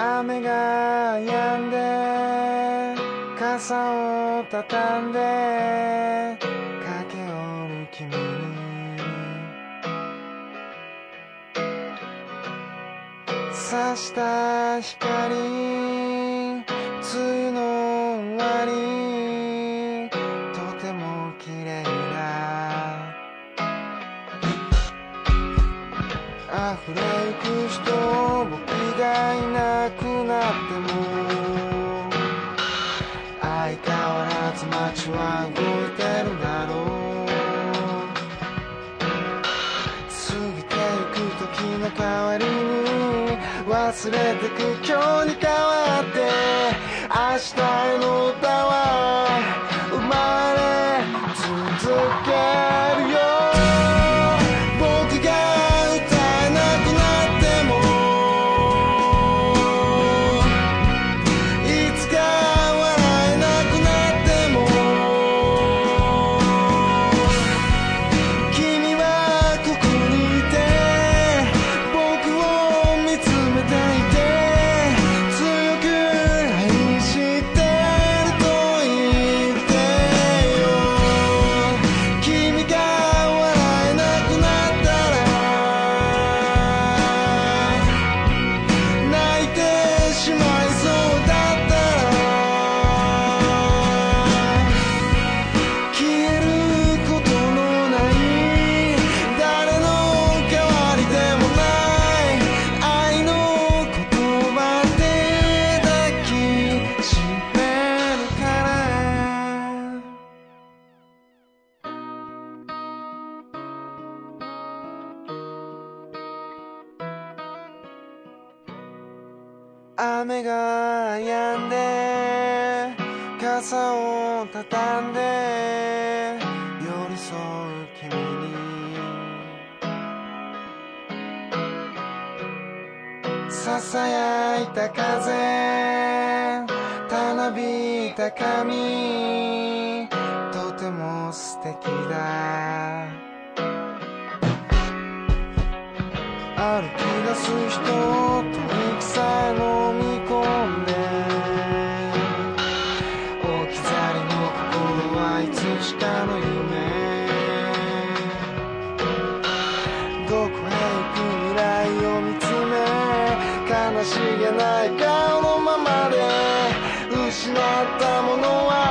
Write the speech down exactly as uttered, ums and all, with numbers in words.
雨が止んで傘を畳んで駆け寄る君に差した光梅雨の終わりとても綺麗な溢れゆく人僕がいなくなっても相変わらず街は動いてるだろう過ぎてゆく時の代わりに忘れてく今日に変わって明日への歌は生まれ続けるよ僕が歌えなくなってもいつか笑えなくなっても君はここにいて僕を見つめていて強く愛してると言ってよ君が笑えなくなったら泣いてしまいそうだったら消えることのない誰の代わりでもない愛の言葉で抱きしめるから雨が止んで傘を畳んで寄り添う君にささやいた風たなびいた髪とても素敵だ歩き出す人と息さえ飲み込んで置き去りの心はいつしかの夢どこへ行く未来を見つめ悲しげな笑顔のままで失ったものは